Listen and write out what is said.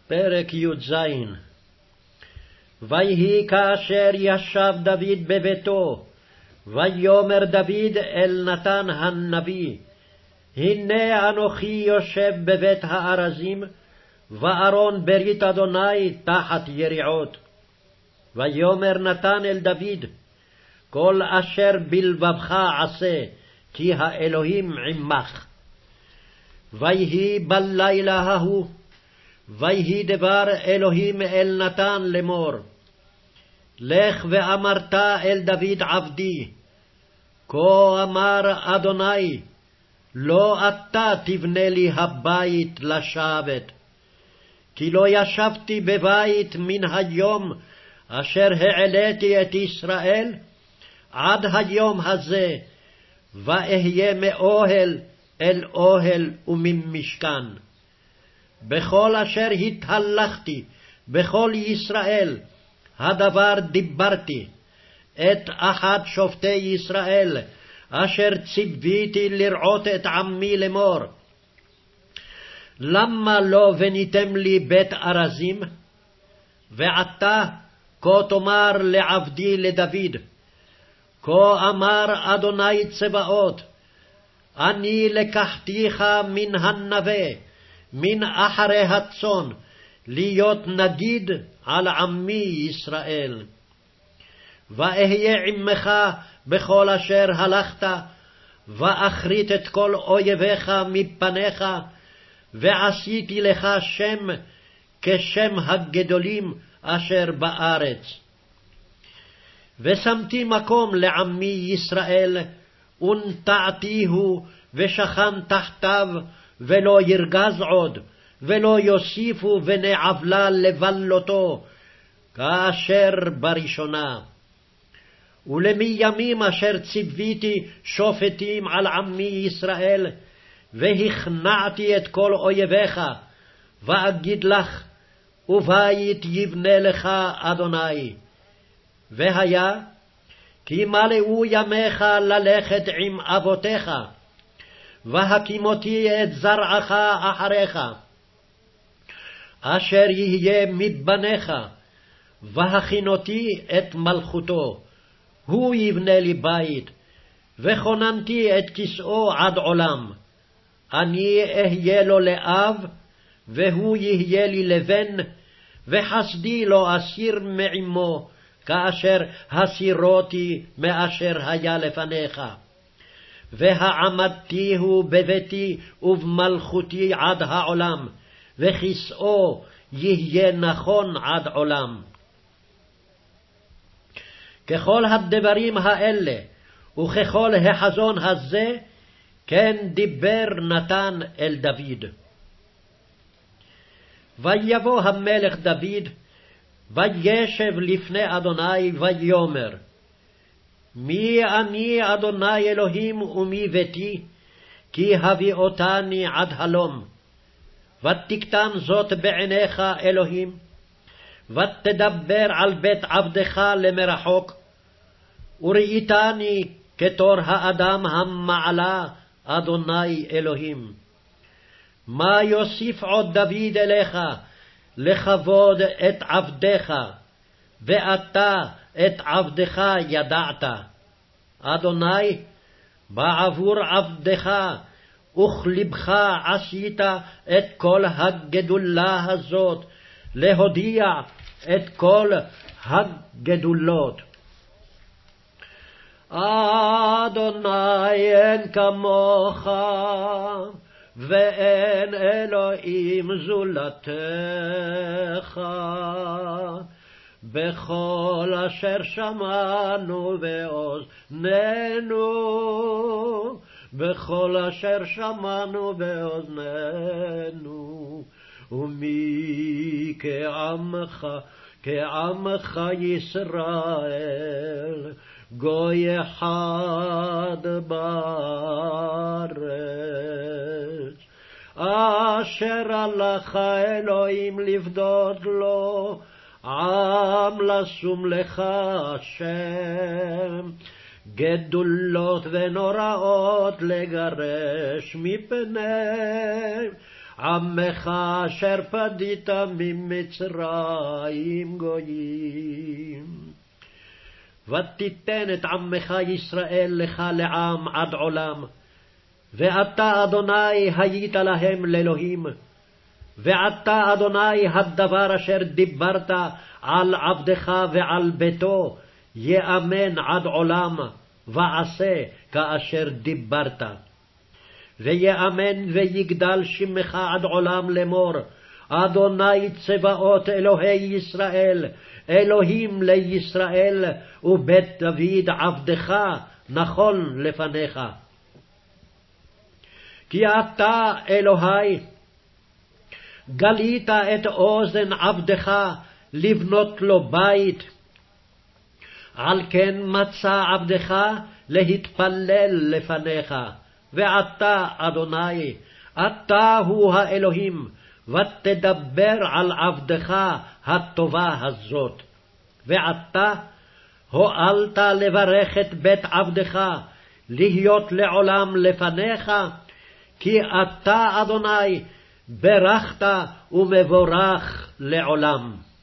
פרק י"ז. ויהי כאשר ישב דוד בביתו, ויאמר דוד אל נתן הנביא, הנה אנוכי יושב בבית הארזים, וארון ברית אדוני תחת יריעות. ויאמר נתן אל דוד, כל אשר בלבבך עשה, כי האלוהים עמך. ויהי בלילה ההוא, ויהי דבר אלוהים אל נתן לאמור, לך ואמרת אל דוד עבדי, כה אמר אדוני, לא אתה תבנה לי הבית לשבת, כי לא ישבתי בבית מן היום אשר העליתי את ישראל, עד היום הזה, ואהיה מאוהל אל אוהל וממשכן. בכל אשר התהלכתי, בכל ישראל, הדבר דיברתי, את אחד שופטי ישראל, אשר ציוויתי לרעות את עמי לאמור, למה לא בניתם לי בית ארזים? ועתה כה תאמר לעבדי לדוד, כה אמר אדוני צבאות, אני לקחתיך מן הנווה, מן אחרי הצאן, להיות נגיד על עמי ישראל. ואהיה עמך בכל אשר הלכת, ואכרית את כל אויביך מפניך, ועשיתי לך שם כשם הגדולים אשר בארץ. ושמתי מקום לעמי ישראל, ונטעתיהו ושכן תחתיו, ולא ירגז עוד, ולא יוסיפו בני עוולה לבלותו, כאשר בראשונה. ולמימים אשר ציוויתי שופטים על עמי ישראל, והכנעתי את כל אויביך, ואגיד לך, ובית יבנה לך אדוני. והיה, כי מלאו ימיך ללכת עם אבותיך, והקימותי את זרעך אחריך, אשר יהיה מבניך, והכינותי את מלכותו, הוא יבנה לי בית, וכוננתי את כסאו עד עולם. אני אהיה לו לאב, והוא יהיה לי לבן, וחסדי לא אסיר מעמו, כאשר הסירותי מאשר היה לפניך. והעמדתיהו בביתי ובמלכותי עד העולם, וכסאו יהיה נכון עד עולם. ככל הדברים האלה, וככל החזון הזה, כן דיבר נתן אל דוד. ויבוא המלך דוד, וישב לפני אדוני, ויאמר, מי אני אדוני אלוהים ומי ביתי, כי הביאותני עד הלום. ותקטן זאת בעיניך אלוהים, ותדבר על בית עבדך למרחוק, וראיתני כתור האדם המעלה אדוני אלוהים. מה יוסיף עוד דוד אליך, לכבוד את עבדך, ואתה את עבדך ידעת. אדוני, בעבור עבדך, וכלבך עשית את כל הגדולה הזאת, להודיע את כל הגדולות. אדוני אין כמוך, ואין אלוהים זולתך, בכל אשר שמענו באוזנינו, בכל אשר שמענו באוזנינו, ומי כעמך ישראל, גוי אחד בארץ. אשר הלך אלוהים לפדות לו, עם לשום לך השם, גדולות ונוראות לגרש מפני, עמך אשר פדית ממצרים גויים. ותיתן את עמך ישראל לך לעם עד עולם, ואתה אדוני היית להם לאלוהים. ועתה אדוני הדבר אשר דיברת על עבדך ועל ביתו יאמן עד עולם, ועשה כאשר דיברת. ויאמן ויגדל שמך עד עולם לאמור, אדוני צבאות אלוהי ישראל, אלוהים לישראל, ובית דוד עבדך נכון לפניך. כי אתה אלוהי גלית את אוזן עבדך לבנות לו בית, על כן מצא עבדך להתפלל לפניך. ועתה אדוני, אתה הוא האלוהים, ותדבר על עבדך הטובה הזאת. ועתה הואלת לברך את בית עבדך, להיות לעולם לפניך, כי אתה אדוני ברכת ומבורך לעולם.